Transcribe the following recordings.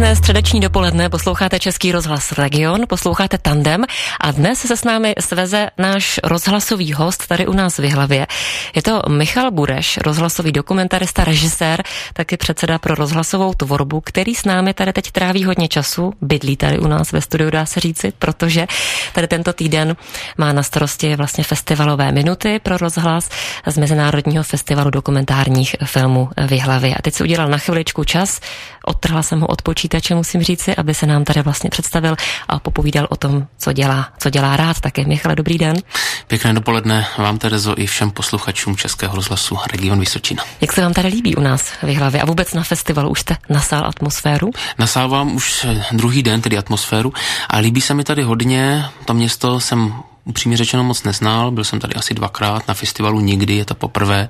Krásné středeční dopoledne, posloucháte Český rozhlas Region, posloucháte Tandem a dnes se s námi sveze náš rozhlasový host tady u nás v Jihlavě. Je to Michal Bureš, rozhlasový dokumentarista, režisér, taky předseda pro rozhlasovou tvorbu, který s námi tady teď tráví hodně času, bydlí tady u nás ve studiu, dá se říci, protože tady tento týden má na starosti vlastně festivalové minuty pro rozhlas z Mezinárodního festivalu dokumentárních filmů v Jihlavě. A teď si udělal na chviličku čas, odtrhla jsem ho od počítače, musím říci, aby se nám tady vlastně představil a popovídal o tom, co dělá rád. Také Michale, dobrý den. Pěkné dopoledne vám, Terezo, i všem posluchačům Českého rozhlasu Region Vysočina. Jak se vám tady líbí u nás v Jihlavě a vůbec na festivalu? Už jste nasál atmosféru? Nasávám už druhý den, tedy atmosféru, a líbí se mi tady hodně. To město jsem upřímně řečeno moc neznal, byl jsem tady asi 2krát, na festivalu nikdy, je to poprvé.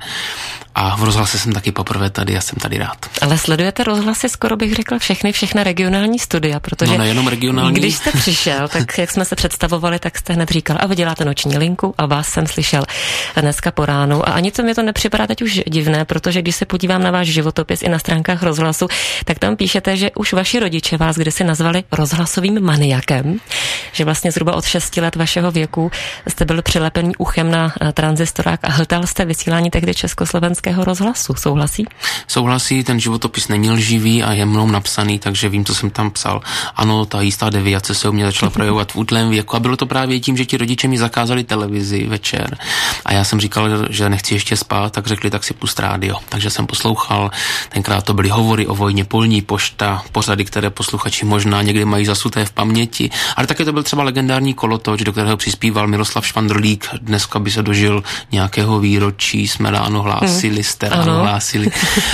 A v rozhlase jsem taky poprvé tady a jsem tady rád. Ale sledujete rozhlasy, skoro bych řekla všechny regionální studia, protože nejenom regionální. Když jste přišel, tak jak jsme se představovali, tak jste hned říkal, a vy děláte noční linku a vás jsem slyšel dneska po ránu. A ani to mi to nepřipadá teď už divné, protože když se podívám na váš životopis i na stránkách rozhlasu, tak tam píšete, že už vaši rodiče vás kdysi nazvali rozhlasovým maniakem, že vlastně zhruba od 6 let vašeho věku jste byl přilepený uchem na tranzistorák a hltal jste vysílání tehdy Československého rozhlasu. Souhlasí? Souhlasí, ten životopis není lživý a je mnou napsaný, takže vím, co jsem tam psal. Ano, ta jistá deviace se u mě začala projevovat v útlém věku a bylo to právě tím, že ti rodiče mi zakázali televizi večer. A já jsem říkal, že nechci ještě spát, tak řekli, tak si pust rádio. Takže jsem poslouchal, tenkrát to byly hovory o vojně, polní pošta, pořady, které posluchači možná někdy mají zasuté v paměti, ale také to byl třeba legendární Kolotoč, do kterého přispíval Miroslav Švandrlík. Dneska by se dožil nějakého výročí, jsme ráno hlásili, jste ráno hlásili.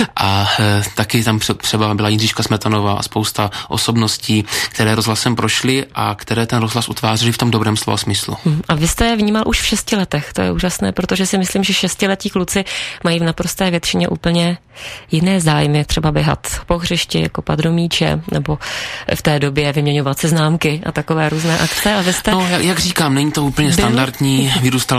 A taky tam třeba byla Jindřiška Smetanová a spousta osobností, které rozhlasem prošly a které ten rozhlas utvářely v tom dobrém slova smyslu. A vy jste je vnímal už v 6 letech, to je úžasné, protože si myslím, že 6letí kluci mají v naprosté většině úplně jiné zájmy, třeba běhat po hřišti, kopat do míče, nebo v té době vyměňovat si známky a takové různé akce. A vy jste... No, jak říkám, není to úplně standardní.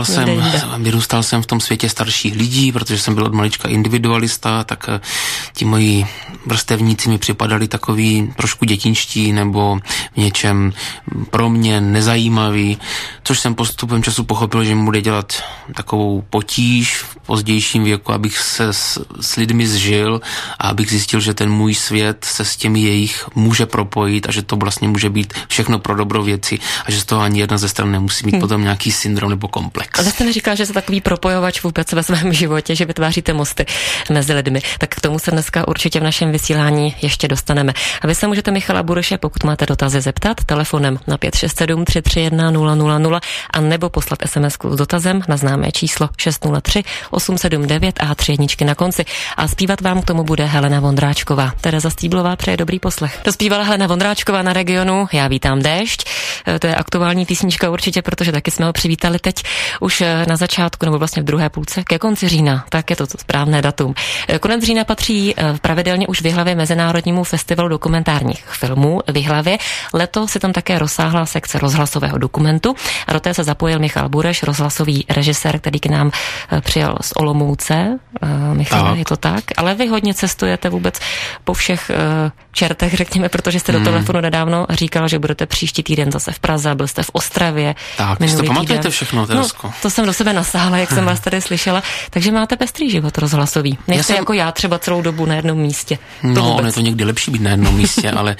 Vyrůstal jsem v tom světě starších lidí, protože jsem byl od malička individualista, tak ti moji vrstevníci mi připadali takový trošku dětinští nebo v něčem pro mě nezajímavý, což jsem postupem času pochopil, že mi bude dělat takovou potíž v pozdějším věku, abych se s lidmi zžil a abych zjistil, že ten můj svět se s těmi jejich může propojit a že to vlastně může být všechno pro dobro věci a že z toho ani jedna ze stran nemusí mít potom nějaký syndrom nebo komplex. A vy jste mi říkal, že jste takový propojovač vůbec ve svém životě, že vytváříte mosty mezi lidmi. Tak k tomu se dneska určitě v našem vysílání ještě dostaneme. A vy se můžete Michala Bureše, pokud máte dotazy, zeptat telefonem na 567 331 000 a nebo poslat SMS-ku s dotazem na známé číslo 603 879 a 3 jedničky na konci. A zpívat vám k tomu bude Helena Vondráčková. Tereza Stýblová přeje dobrý poslech. Dospívala Helena Vondráčková na Regionu. Já vítám déšť. To je aktuální písnička určitě, protože taky jsme ho přivítali teď už na začátku, nebo vlastně v druhé půlce, ke konci října. Tak je to správné datum. Konec října patří pravidelně už v Jihlavě Mezinárodnímu festivalu dokumentárních filmů v Jihlavě. Letos se tam také rozsáhla sekce rozhlasového dokumentu a do té se zapojil Michal Bureš, rozhlasový režisér, který k nám přijel z Olomouce. Michal, je to tak? Ale vy hodně cestujete vůbec po všech čertech, řekněme, protože jste do telefonu nedávno říkal, že budete příští týden zase v Praze, byl jste v Ostravě. Tak, vy to pamatujete všechno, Teresko. No, to jsem do sebe nasáhla, jak jsem vás tady slyšela. Takže máte pestrý život rozhlasový. Nejste jako já třeba celou dobu na jednom místě. Ono je to někdy lepší být na jednom místě, ale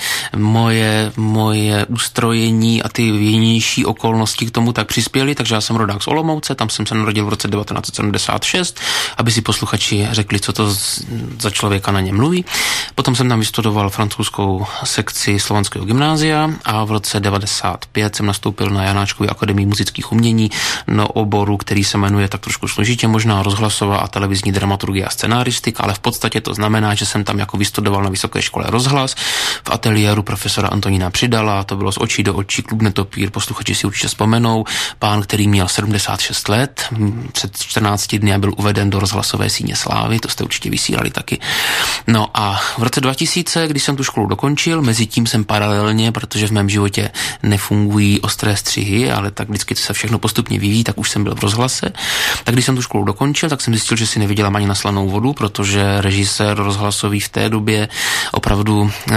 moje ustrojení a ty jinější okolnosti k tomu tak přispěly, takže já jsem rodák z Olomouce, tam jsem se narodil v roce 1976, aby si posluchači řekli, co to za člověka na ně mluví. Potom jsem tam vystudoval francouzskou sekci Slovanského gymnázia a v roce 95 jsem nastoupil na Janáčkově akademii muzických umění na oboru, který se jmenuje tak trošku složitě možná rozhlasová a televizní dramaturgie a scenáristika, ale v podstatě to znamená, že jsem tam jako vystudoval na Vysoké škole rozhlas v ateliéru profesora Antonína Přidala, to bylo z očí do očí, Klub Netopír, posluchači si určitě vzpomenou, pán, který měl 76 let, před 14 dny byl uveden do rozhlasové síně slávy, to jste určitě vysílali taky. No a v roce 2000, když jsem tu školu dokončil, mezi tím jsem paralelně, protože v mém životě nefungují ostré střihy, ale tak vždycky se všechno postupně vyvíjí, tak už jsem byl v rozhlase. Tak když jsem tu školu dokončil, tak jsem zjistil, že si nevydělám ani na slanou vodu, protože režisér rozhlasový v té době opravdu na to, aby si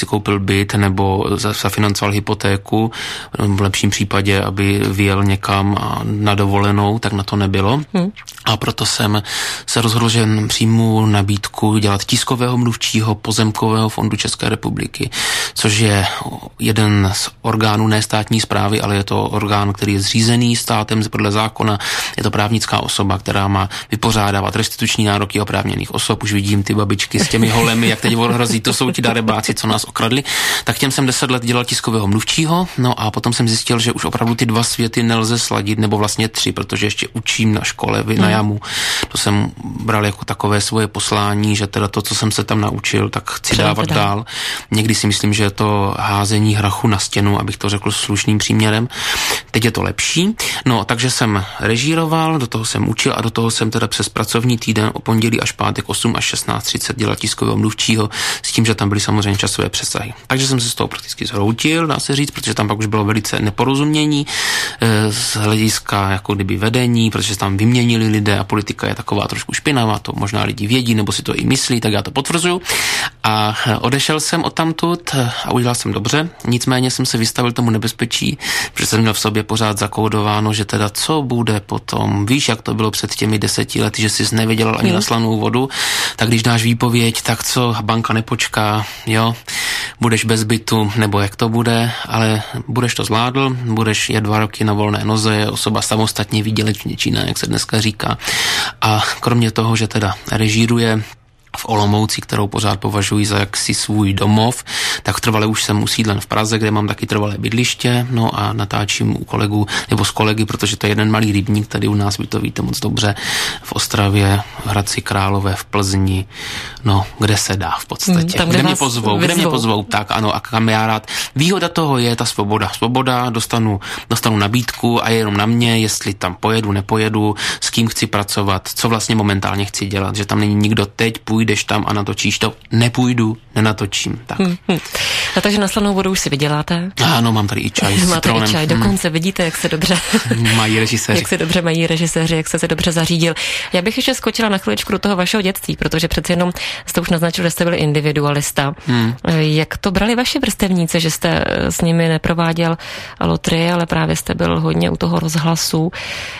koupil byt nebo zafinancoval hypotéku, v lepším případě, aby vyjel někam na dovolenou, tak na to nebylo. A proto jsem se rozhodl, že přijmu nabídku dělat tiskového mluvčího Pozemkového fondu České republiky, což je jeden z orgánů nestátní správy, ale je to orgán, který je zřízený státem podle zákona. Je to právnická osoba, která má vypořádávat restituční nároky oprávněných osob. Už vidím ty babičky s těmi holemi, jak teď hrozí, to jsou ti darebáci, co nás okradli. Tak těm jsem 10 let dělal tiskového mluvčího, no a potom jsem zjistil, že už opravdu ty dva světy nelze sladit, nebo vlastně 3, protože ještě učím na škole na JAMu. To jsem bral jako takové svoje poslání, že teda to, co jsem se tam naučil, tak chci dávat dál. Někdy si myslím, že je to házení hrachu na stěnu, abych to řekl slušným příměrem. Teď je to lepší. No, takže jsem režíroval, do toho jsem učil a do toho jsem teda přes pracovní týden o pondělí až pátek 8 až 16:30 dělal tiskového mluvčího s tím, že tam byly samozřejmě časové přesahy. Takže jsem se z toho prakticky zhroutil, dá se říct, protože tam pak už bylo velice neporozumění z hlediska jako kdyby vedení, protože tam vyměnili lidé a politika je taková trošku špinavá, to možná lidi vědí, nebo si to i myslí, tak já to potvrzuju. A odešel jsem odtamtud a udělal jsem dobře, nicméně jsem se vystavil tomu nebezpečí, protože jsem měl v sobě pořád zakódováno, že teda co bude potom, víš, jak to bylo před těmi 10 lety, že jsi nevěděl ani na slanou vodu, tak když dáš výpověď, tak co, banka nepočká, jo, budeš bez bytu, nebo jak to bude, ale budeš to zvládl, budeš je 2 roky na volné noze, osoba samostatně výdělečně činná, jak se dneska říká. A kromě toho, že teda režíruje v Olomouci, kterou pořád považuji za jaksi svůj domov, tak trvale už jsem usídlen v Praze, kde mám taky trvalé bydliště, no a natáčím u kolegů, nebo s kolegy, protože to je jeden malý rybník, tady u nás, vy to víte moc dobře, v Ostravě, v Hradci Králové, v Plzni, no, kde se dá v podstatě. Tam, kde mě pozvou, tak ano, a kam já rád. Výhoda toho je ta svoboda. Svoboda, dostanu nabídku a je jenom na mě, jestli tam pojedu, nepojedu, s kým chci pracovat, co vlastně momentálně chci dělat, že tam není nikdo teď, půjdeš tam a natočíš to. Nepůjdu, nenatočím. Tak. A takže na slanou vodu už si vyděláte? Ano, mám tady i čaj s Máte citronem. i čaj, dokonce vidíte, jak se dobře mají režiséři. Jak se dobře mají režiséři, jak se dobře zařídil. Já bych ještě skočila na chviličku do toho vašeho dětství, protože přeci jenom jste už naznačil, že jste byli individualista. Jak to brali vaši vrstevníci, že jste s nimi neprováděl lotry, ale právě jste byl hodně u toho rozhlasu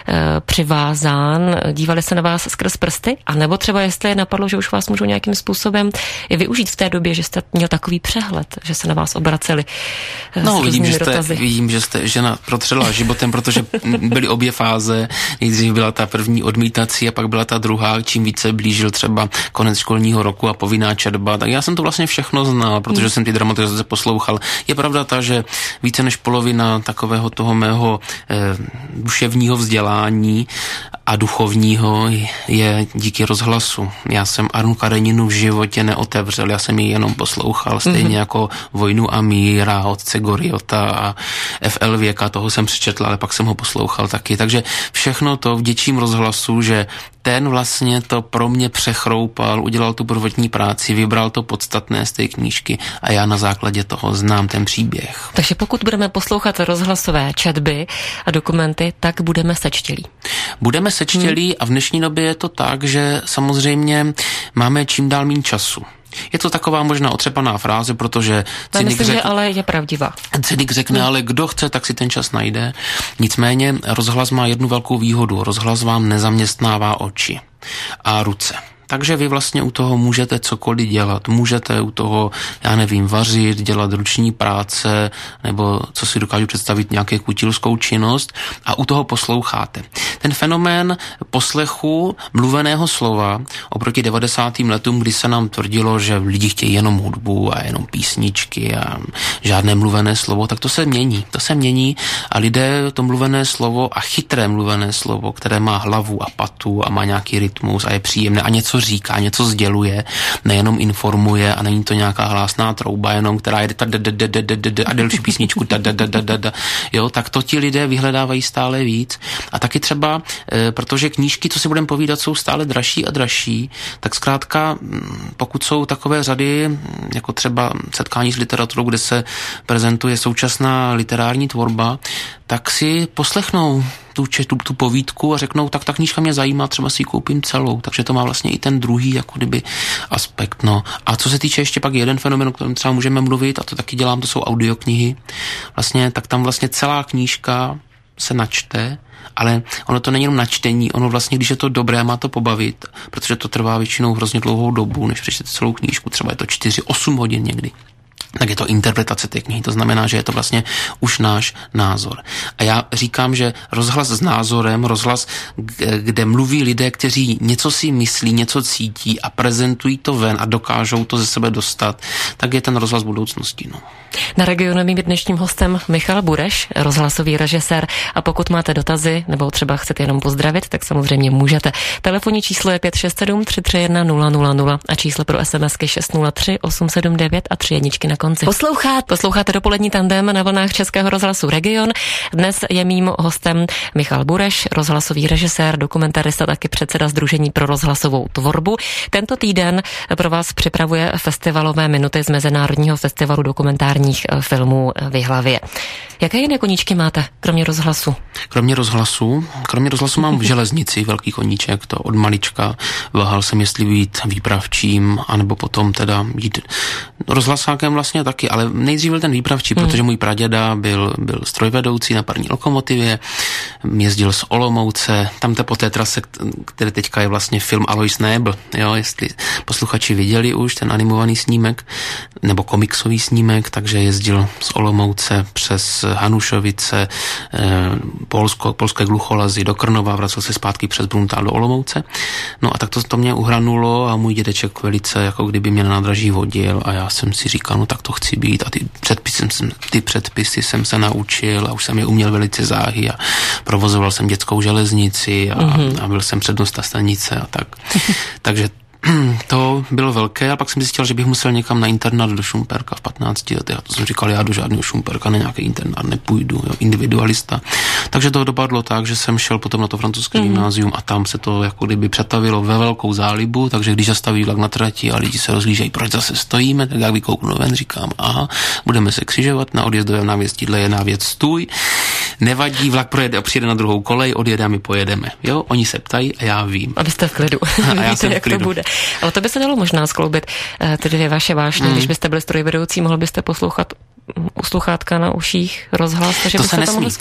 přivázán, dívali se na vás skrz prsty, anebo třeba jestli je napadlo, že už vás můžou nějakým způsobem i využít v té době, že jste měl takový přehled, že se na vás obraceli s různými dotazy. Vidím, že jste žena protřela životem, protože byly obě fáze. Nejdřív byla ta první odmítací a pak byla ta druhá, čím více blížil třeba konec školního roku a povinná četba. Tak já jsem to vlastně všechno znal, protože jsem ty dramatizace poslouchal. Je pravda ta, že více než polovina takového toho mého duševního vzdělání a duchovního je díky rozhlasu. Já jsem Arnu Kareninu v životě neotevřel, já jsem ji jenom poslouchal, stejně jako Vojnu a míra, otce Goriota a F.L. Věka, toho jsem přečetl, ale pak jsem ho poslouchal taky. Takže všechno to vděčím rozhlasu, že ten vlastně to pro mě přechroupal, udělal tu prvotní práci, vybral to podstatné z té knížky a já na základě toho znám ten příběh. Takže pokud budeme poslouchat rozhlasové četby a dokumenty, tak budeme sečtělí. Budeme sečtělí a v dnešní době je to tak, že samozřejmě máme čím dál méně času. Je to taková možná otřepaná fráze, protože cynik řekne, ale je pravdivá. Cynik řekne, ale kdo chce, tak si ten čas najde. Nicméně rozhlas má jednu velkou výhodu. Rozhlas vám nezaměstnává oči a ruce. Takže vy vlastně u toho můžete cokoliv dělat. Můžete u toho, já nevím, vařit, dělat ruční práce, nebo co si dokážu představit, nějaké kutilskou činnost a u toho posloucháte. Ten fenomén poslechu mluveného slova oproti 90. letům, kdy se nám tvrdilo, že lidi chtějí jenom hudbu a jenom písničky a žádné mluvené slovo, tak to se mění. To se mění a lidé to mluvené slovo a chytré mluvené slovo, které má hlavu a patu a má nějaký rytmus a je příjemné a něco říká, něco sděluje, nejenom informuje a není to nějaká hlásná trouba, jenom která jede a delší písničku jo, tak to ti lidé vyhledávají stále víc. A taky třeba, protože knížky, co si budeme povídat, jsou stále dražší a dražší, tak zkrátka, pokud jsou takové řady, jako třeba setkání s literaturou, kde se prezentuje současná literární tvorba, tak si poslechnou tu povídku a řeknou, tak ta knížka mě zajímá, třeba si ji koupím celou. Takže to má vlastně i ten druhý jako kdyby aspekt. No. A co se týče ještě pak jeden fenomén, o kterém třeba můžeme mluvit, a to taky dělám, to jsou audioknihy. Vlastně, tak tam vlastně celá knížka se načte, ale ono to není jenom načtení, ono vlastně, když je to dobré, má to pobavit, protože to trvá většinou hrozně dlouhou dobu, než přečtete celou knížku, třeba je to 4-8 hodin někdy. Tak je to interpretace té knihy, to znamená, že je to vlastně už náš názor. A já říkám, že rozhlas s názorem, rozhlas, kde mluví lidé, kteří něco si myslí, něco cítí a prezentují to ven a dokážou to ze sebe dostat, tak je ten rozhlas budoucnosti. No. Na Regionu mým dnešním hostem Michal Bureš, rozhlasový režisér, a pokud máte dotazy nebo třeba chcete jenom pozdravit, tak samozřejmě můžete. Telefonní číslo je 567 331 000 a číslo pro SMSky 603 879 a 3 jedničky na konci. Posloucháte dopolední tandem na vlnách Českého rozhlasu Region. Dnes je mým hostem Michal Bureš, rozhlasový režisér, dokumentarista, taky předseda Sdružení pro rozhlasovou tvorbu. Tento týden pro vás připravuje festivalové minuty z Mezinárodního festivalu dokumentárních filmů v Jihlavě. Jaké jiné koníčky máte, kromě rozhlasu? Kromě rozhlasu mám v železnici velký koníček, to od malička. Váhal jsem, jestli být výpravčím, anebo potom teda být rozhlasákem vlastně taky, ale nejdřív byl ten výpravčí, protože můj praděda byl strojvedoucí na parní lokomotivě, jezdil z Olomouce, tam po té trase, které teďka je vlastně film Alois Nebel, jo, jestli posluchači viděli už ten animovaný snímek, nebo komiksový snímek, takže jezdil z Olomouce přes Hanušovice, polské Glucholazy do Krnova, vracel se zpátky přes Bruntál do Olomouce. No a tak to mě uhranulo a můj dědeček velice jako kdyby mě na nádraží vodil a já jsem si říkal, no tak to chci být a ty předpisy jsem se naučil a už jsem je uměl velice záhy a provozoval jsem dětskou železnici a byl jsem přednosta stanice a tak. Takže to bylo velké a pak jsem zjistil, že bych musel někam na internát do Šumperka v 15 letech. A to jsem říkal, já do žádného Šumperka na nějaký internát nepůjdu, jo, individualista. Takže to dopadlo tak, že jsem šel potom na to francouzské gymnázium a tam se to jako kdyby přetavilo ve velkou zálibu, takže když zastaví vlak na trati a lidi se rozhlížejí, proč zase stojíme, tak jak vykouknu ven, říkám, aha, budeme se křižovat, na odjezdovém návěstidle je návěst stůj, nevadí, vlak projede a přijede na druhou kolej, odjede a my pojedeme. Jo, oni se ptají a já vím. A vy jste v klidu. A já jsem jak to bude. Ale to by se dalo možná skloubit, ty dvě vaše vášně. Když byste byli strojvedoucí, mohl byste poslouchat u sluchátka na uších rozhlas, takže to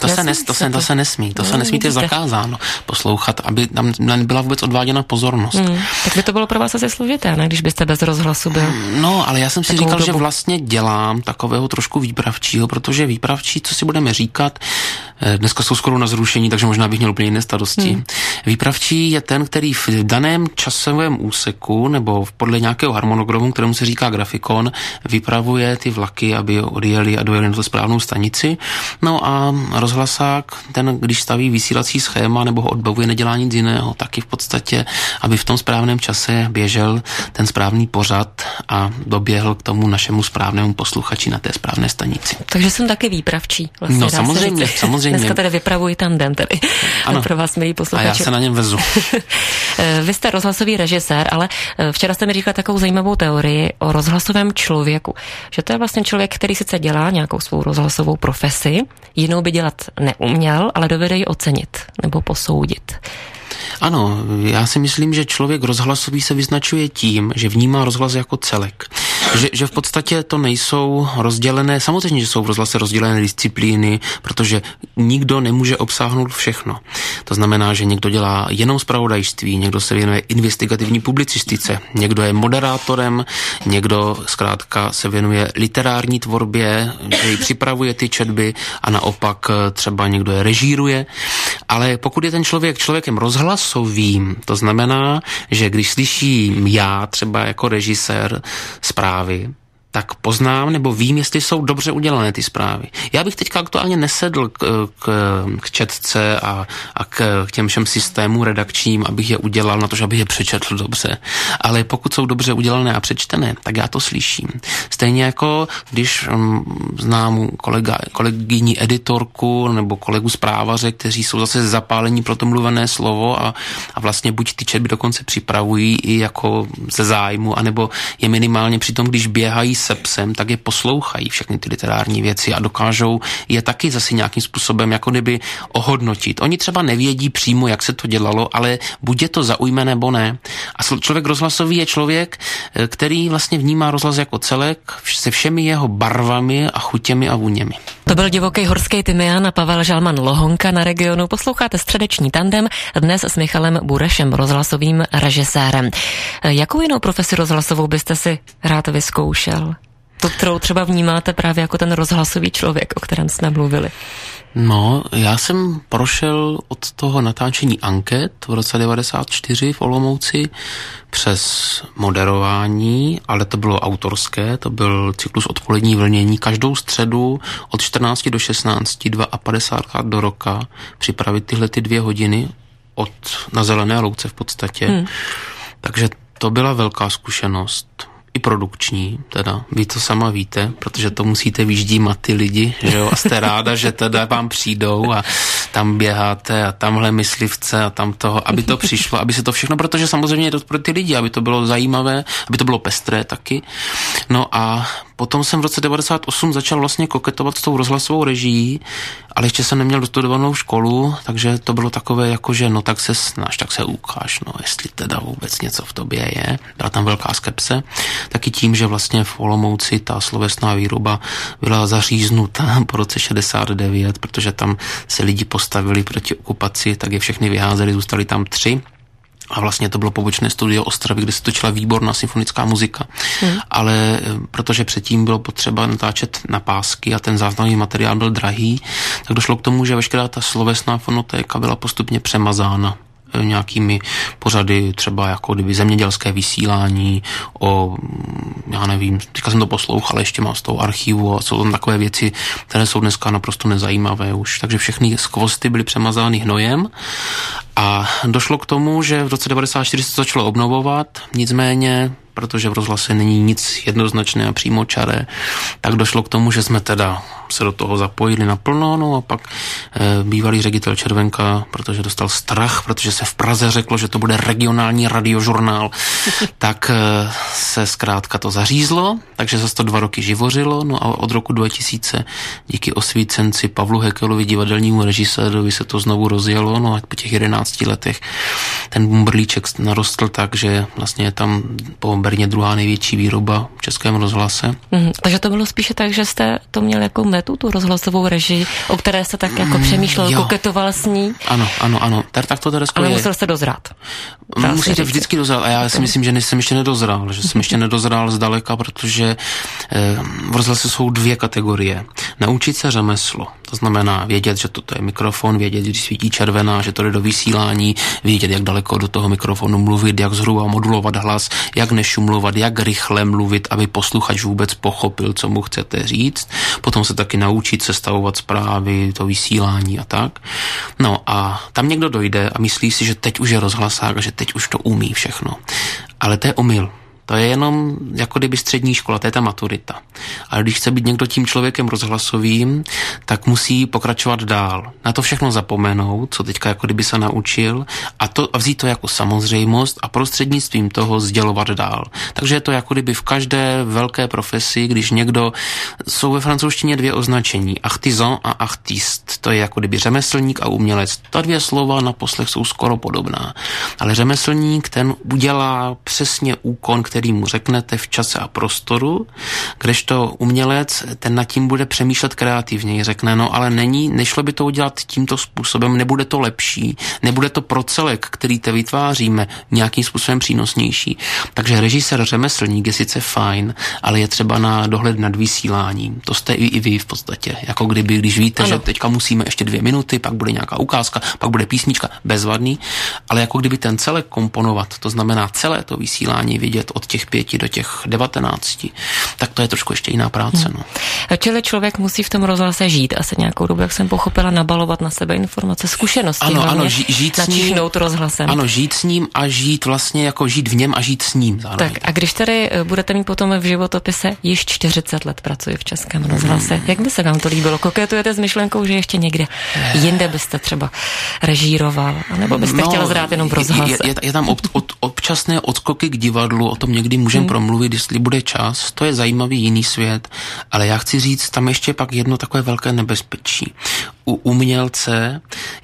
se nesmí, to je zakázáno poslouchat, aby tam nebyla vůbec odváděna pozornost. Tak by to bylo pro vás asi složité, ne, když byste bez rozhlasu byl. No, ale já jsem si říkal, že vlastně dělám takového trošku výpravčího, protože výpravčí, co si budeme říkat, dneska jsou skoro na zrušení, takže možná bych měl úplně jiné starosti. Výpravčí je ten, který v daném časovém úseku nebo podle nějakého harmonogramu, kterému se říká grafikon, vypravuje ty vlaky, aby odjeli a dojeli na tu správnou stanici. No a rozhlasák, ten, když staví vysílací schéma nebo ho odbavuje, nedělá nic jiného, taky v podstatě, aby v tom správném čase běžel ten správný pořad a doběhl k tomu našemu správnému posluchači na té správné stanici. Takže jsem taky výpravčí. Vlastně, no samozřejmě. Dneska tady vypravuji tandem, tedy. Ano. Pro vás, milí posluchači. A já se na něm vezu. Vy jste rozhlasový režisér, ale včera jste mi říkal takovou zajímavou teorii o rozhlasovém člověku, že to je vlastně člověk, který sice dělá nějakou svou rozhlasovou profesi, jinou by dělat neuměl, ale dovede ji ocenit nebo posoudit. Ano, já si myslím, že člověk rozhlasový se vyznačuje tím, že vnímá rozhlas jako celek. Že v podstatě to nejsou rozdělené, samozřejmě, že jsou v rozhlase rozdělené disciplíny, protože nikdo nemůže obsáhnout všechno. To znamená, že někdo dělá jenom zpravodajství, někdo se věnuje investigativní publicistice, někdo je moderátorem, někdo zkrátka se věnuje literární tvorbě, že ji připravuje ty četby a naopak třeba někdo je režíruje. Ale pokud je ten člověk člověkem rozhlasovým, to znamená, že když slyším já třeba jako režisér zprávy, tak poznám nebo vím, jestli jsou dobře udělané ty zprávy. Já bych teďka aktuálně nesedl k četce a k těm všem systémům redakčním, abych je udělal na to, že abych je přečetl dobře. Ale pokud jsou dobře udělané a přečtené, tak já to slyším. Stejně jako když znám kolegyni editorku nebo kolegu zprávaře, kteří jsou zase zapálení pro to mluvené slovo a vlastně buď ty četby dokonce připravují i jako ze zájmu, anebo je minimálně při tom, když běhají se psem, tak je poslouchají všechny ty literární věci a dokážou je taky zase nějakým způsobem jako kdyby ohodnotit. Oni třeba nevědí přímo, jak se to dělalo, ale buď je to zaujme nebo ne. A člověk rozhlasový je člověk, který vlastně vnímá rozhlas jako celek se všemi jeho barvami a chutěmi a vůněmi. To byl divoký horský tymián a Pavel Žalman Lohonka na Regionu. Posloucháte středeční tandem dnes s Michalem Burešem, rozhlasovým režisérem. Jakou jinou profesi rozhlasovou byste si rád vyzkoušel? To, kterou třeba vnímáte právě jako ten rozhlasový člověk, o kterém jsme mluvili. No, já jsem prošel od toho natáčení anket v roce 1994 v Olomouci přes moderování, ale to bylo autorské, to byl cyklus Odpolední vlnění. Každou středu od 14 do 16, 52 do roka připravit tyhle ty 2 hodiny na zelené louce v podstatě. Takže to byla velká zkušenost. I produkční, teda vy to sama víte, protože to musíte vyždímat ty lidi, že jo, a jste ráda, že teda vám přijdou a tam běháte a tamhle myslivce a tam toho, aby to přišlo, aby se to všechno, protože samozřejmě je to pro ty lidi, aby to bylo zajímavé, aby to bylo pestré taky. No a potom jsem v roce 98 začal vlastně koketovat s tou rozhlasovou režií, ale ještě jsem neměl dostudovanou školu, takže to bylo takové jako, že no tak se snaž, tak se ukáž, no jestli teda vůbec něco v tobě je. Byla tam velká skepse. Taky tím, že vlastně v Olomouci ta slovesná výroba byla zaříznutá po roce 69, protože tam se lidi postavili proti okupaci, tak je všechny vyházeli, zůstali tam 3. A vlastně to bylo pobočné studio Ostravy, kde se točila výborná symfonická muzika. Ale protože předtím bylo potřeba natáčet na pásky a ten záznamový materiál byl drahý, tak došlo k tomu, že veškerá ta slovesná fonotéka byla postupně přemazána nějakými pořady, třeba jako kdyby zemědělské vysílání já nevím, teďka jsem to poslouchal, ještě mám z toho archivu a jsou tam takové věci, které jsou dneska naprosto nezajímavé už. Takže všechny skvosty byly přemazány hnojem a došlo k tomu, že v roce 1994 se to začalo obnovovat, nicméně protože v rozhlase není nic jednoznačné a přímočaré, tak došlo k tomu, že jsme teda se do toho zapojili naplno, no a pak bývalý ředitel Červenka, protože dostal strach, protože se v Praze řeklo, že to bude regionální radiožurnál, tak se zkrátka to zařízlo, takže se to 2 roky živořilo, no a od roku 2000 díky osvícenci Pavlu Hekelovi, divadelnímu režisérovi, se to znovu rozjelo, no a po těch 11 letech ten bumbrlíček narostl tak, že vlastně je tam po Brně 2. největší výroba v Českém rozhlase. Takže to bylo spíše tak, že jste to měl jako metu, tu rozhlasovou režii, o které jste tak jako přemýšlel, koketoval s ní. Ano. Tak to teda skoro je. Ale musel jste dozrát. Musíte vždycky dozrát. A já si myslím, že jsem ještě nedozrál, že jsem ještě nedozrál zdaleka, protože v rozhlase jsou 2 kategorie. Naučit se řemeslo. To znamená vědět, že toto je mikrofon, vědět, když svítí červená, že to jde do vysílání, vědět, jak daleko do toho mikrofonu mluvit, jak zhruba modulovat hlas, jak nešumlovat, jak rychle mluvit, aby posluchač vůbec pochopil, co mu chcete říct. Potom se taky naučit sestavovat zprávy, to vysílání a tak. No a tam někdo dojde a myslí si, že teď už je rozhlasák a že teď už to umí všechno. Ale to je omyl. To je jenom jako kdyby střední škola, to je ta maturita. Ale když chce být někdo tím člověkem rozhlasovým, tak musí pokračovat dál. Na to všechno zapomenout, co teďka jako kdyby se naučil a vzít to jako samozřejmost a prostřednictvím toho sdělovat dál. Takže je to jako kdyby v každé velké profesi, když někdo, jsou ve francouzštině 2 označení, artisan a artiste. To je jako kdyby řemeslník a umělec. Ta 2 slova na poslech jsou skoro podobná. Ale řemeslník, ten udělá přesně úkon, který mu řeknete v čase a prostoru, kdežto umělec, ten nad tím bude přemýšlet kreativně. Řekne, no ale nešlo by to udělat tímto způsobem, nebude to lepší, nebude to pro celek, který te vytváříme, nějakým způsobem přínosnější. Takže režisér, řemeslník je sice fajn, ale je třeba na dohled nad vysíláním. To jste i vy v podstatě. Jako když víte, že teďka musíme ještě 2 minuty, pak bude nějaká ukázka, pak bude písnička, bezvadný, ale jako kdyby ten celek komponovat, to znamená celé to vysílání vidět od těch 5 do těch 19, tak to je trošku ještě jiná práce. No. Čili člověk musí v tom rozhlase žít asi nějakou dobu, jak jsem pochopila, nabalovat na sebe informace, zkušenosti. Ano, žít s ním, rozhlasem. Ano, žít s ním a žít vlastně jako žít v něm a žít s ním zároveň. Tak a když tady budete mít potom v životopise již 40 let pracuji v Českém rozhlase, jak by se vám to líbilo? Koketujete s myšlenkou, že ještě někde jinde byste třeba režíroval, anebo byste chtěla zhrát jenom v rozhlase? Je tam občasné odskoky k divadlu, o tom někdy můžeme promluvit, jestli bude čas, to je zajímavý jiný svět, ale já chci říct, tam ještě pak jedno takové velké nebezpečí. U umělce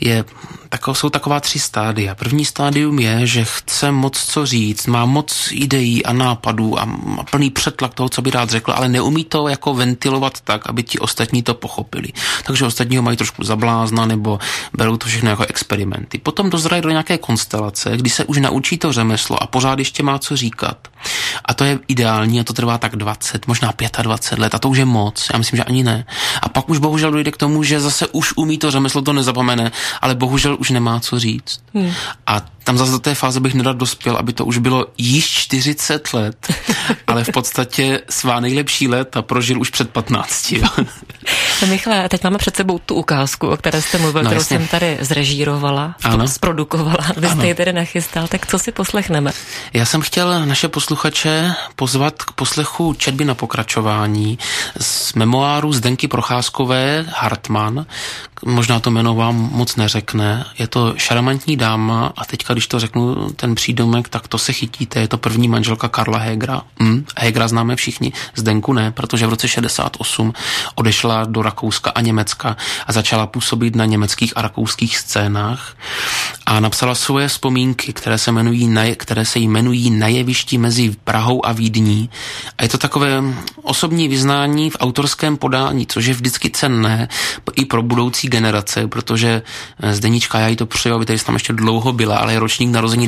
jsou taková 3 stádia. První stádium je, že chce moc co říct, má moc ideí a nápadů a má plný přetlak toho, co by rád řekl, ale neumí to jako ventilovat tak, aby ti ostatní to pochopili. Takže ostatní ho mají trošku zablázna nebo berou to všechno jako experimenty. Potom dozrají do nějaké konstelace, kdy se už naučí to řemeslo a pořád ještě má co říkat. A to je ideální a to trvá tak 20, možná 25 let a to už je moc. Já myslím, že ani ne. A pak už bohužel dojde k tomu, že zase už umí to řemeslo, to nezapomene, ale bohužel už nemá co říct. A tam zase do té fáze bych nerad dospěl, aby to už bylo již 40 let, ale v podstatě svá nejlepší léta prožil už před 15. Michale, teď máme před sebou tu ukázku, o které jste mluvil, kterou jsem tady zrežírovala, zprodukovala. Vy jste ji tedy nachystal, tak co si poslechneme? Já jsem chtěl naše posluchače pozvat k poslechu četby na pokračování z memoáru Zdenky Procházkové Hartmann. Možná to jméno vám moc neřekne. Je to šarmantní dáma a teďka, když to řeknu ten přídomek, tak to se chytíte. Je to první manželka Karla Hegera. Hegera známe všichni, Zdenku ne, protože v roce 68 odešla do Rakouska a Německa a začala působit na německých a rakouských scénách a napsala svoje vzpomínky, které se jmenují Na jevišti mezi Prahou a Vídní. A je to takové osobní vyznání v autorském podání, což je vždycky cenné i pro budoucí generace, protože Zdenička, já jí to přeju, aby tady tam ještě dlouho byla, ale je ročník narození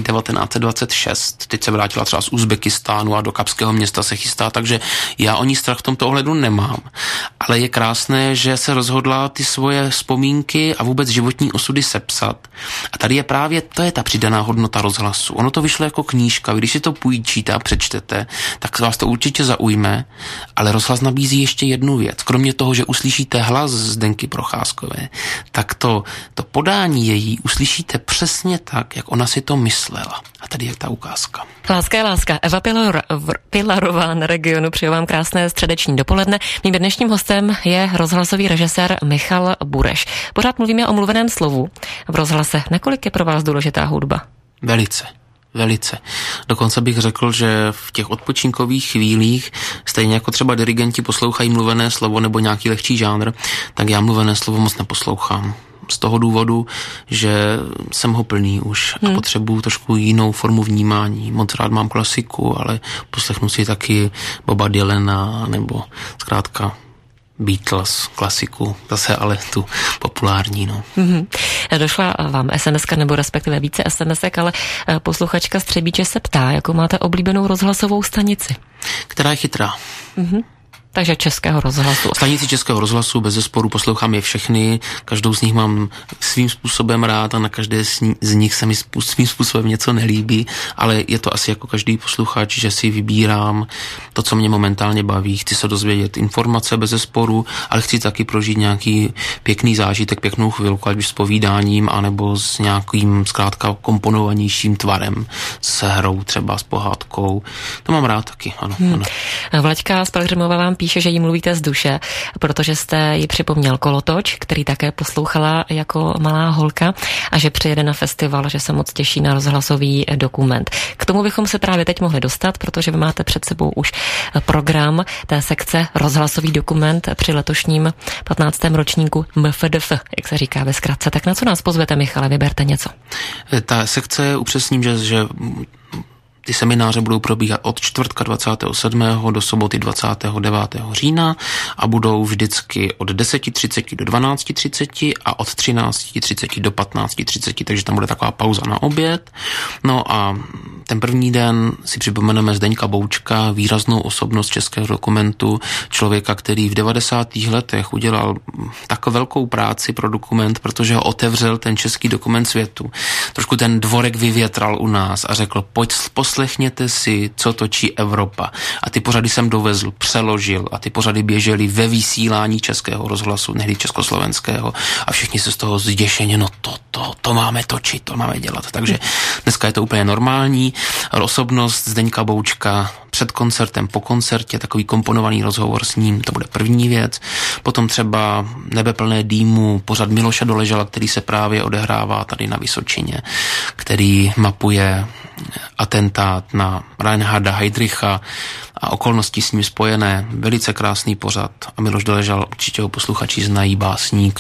1926. Teď se vrátila třeba z Uzbekistánu a do Kapského Města se chystá, takže já o ní strach v tomto ohledu nemám. Ale je krásné, že se rozhodla ty svoje vzpomínky a vůbec životní osudy sepsat. A tady je právě, to je ta přidaná hodnota rozhlasu. Ono to vyšlo jako knížka, když si to půjčíte a přečtete, tak vás to určitě zaujme, ale rozhlas nabízí ještě jednu věc. Kromě toho, že uslyšíte hlas Zdenky Procházkové, tak to podání její uslyšíte přesně tak, jak ona si to myslela. A tady je ta ukázka. Láska je láska. Eva Pilarová na Regionu. Přeju vám krásné středeční dopoledne. Mým dnešním hostem je rozhlasový režisér Michal Bureš. Pořád mluvíme o mluveném slovu v rozhlase. Nakolik je pro vás důležitá hudba? Velice. Dokonce bych řekl, že v těch odpočinkových chvílích, stejně jako třeba dirigenti poslouchají mluvené slovo nebo nějaký lehčí žánr, tak já mluvené slovo moc neposlouchám. Z toho důvodu, že jsem ho plný už a potřebuju trošku jinou formu vnímání. Moc rád mám klasiku, ale poslechnu si taky Boba Dylana nebo zkrátka Beatles, klasiku, zase ale tu populární, no. Došla vám SMS-ka, nebo respektive více SMS-ek, ale posluchačka z Třebíče se ptá, jakou máte oblíbenou rozhlasovou stanici. Která je chytrá. Takže Českého rozhlasu. Stanici Českého rozhlasu, bezesporu poslouchám je všechny, každou z nich mám svým způsobem rád a na každé z nich se mi svým způsobem něco nelíbí, ale je to asi jako každý posluchač, že si vybírám to, co mě momentálně baví. Chci se dozvědět informace bezesporu, ale chci taky prožít nějaký pěkný zážitek, pěknou chvilku, ať už s povídáním, anebo s nějakým zkrátka komponovanějším tvarem, s hrou třeba, s pohádkou. To mám rád taky, ano. Vlaďka z Pelhřimova vám píše, že jí mluvíte z duše, protože jste jí připomněl Kolotoč, který také poslouchala jako malá holka a že přijede na festival, že se moc těší na rozhlasový dokument. K tomu bychom se právě teď mohli dostat, protože vy máte před sebou už program té sekce rozhlasový dokument při letošním 15. ročníku MFDF, jak se říká ve zkratce. Tak na co nás pozvete, Michale? Vyberte něco. Ta sekce, upřesním, že ty semináře budou probíhat od čtvrtka 27. do soboty 29. října a budou vždycky od 10:30 do 12:30 a od 13:30 do 15:30, takže tam bude taková pauza na oběd. No a ten první den si připomeneme Zdeňka Boučka, výraznou osobnost českého dokumentu, člověka, který v 90. letech udělal tak velkou práci pro dokument, protože ho otevřel ten český dokument světu. Trošku ten dvorek vyvětral u nás a řekl, pojď poslechněte si, co točí Evropa. A ty pořady jsem dovezl, přeložil a ty pořady běžely ve vysílání Českého rozhlasu, tehdy československého a všichni se z toho zděšeně, no to máme točit, to máme dělat. Takže dneska je to úplně normální. Osobnost Zdeňka Boučka před koncertem, po koncertě, takový komponovaný rozhovor s ním, to bude první věc. Potom třeba Nebe plné dýmu, pořad Miloše Doležala, který se právě odehrává tady na Vysočině, který mapuje atentát na Reinharda Heydricha a okolnosti s ním spojené. Velice krásný pořad. A Miloš Doležal, určitě ho posluchači znají, básník,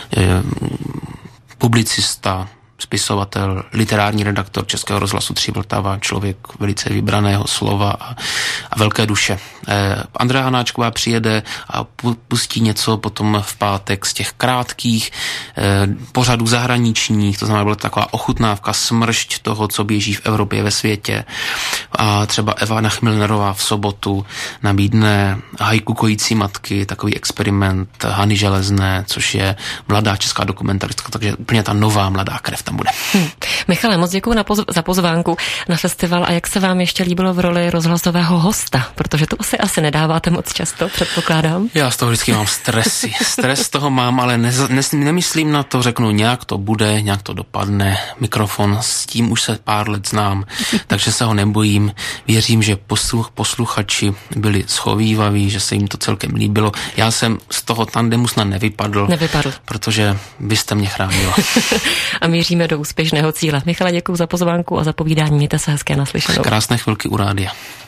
publicista, spisovatel, literární redaktor Českého rozhlasu 3 Vltava, člověk velice vybraného slova a velké duše. Andrea Hanáčková přijede a pustí něco potom v pátek z těch krátkých pořadů zahraničních, to znamená, byla taková ochutnávka, smršť toho, co běží v Evropě, ve světě. A třeba Eva Nachmilnerová v sobotu nabídne Hajku kojící matky, takový experiment Hany Železné, což je mladá česká dokumentaristka, takže úplně ta nová mladá krev tam bude. Michale, moc děkuju za pozvánku na festival a jak se vám ještě líbilo v roli rozhlasového hosta, protože to asi nedáváte moc často, předpokládám. Já z toho vždycky mám stresy. Stres toho mám, ale nemyslím na to, řeknu, nějak to bude, nějak to dopadne. Mikrofon, s tím už se pár let znám, takže se ho nebojím. Věřím, že posluchači byli schovývaví, že se jim to celkem líbilo. Já jsem z toho tandemu snad nevypadl. Protože byste mě chránila. A míříme do úspěšného cíle. Michale, děkuju za pozvánku a za povídání. Mějte se hezké, naslyšenou. Krásné chvilky u rádia.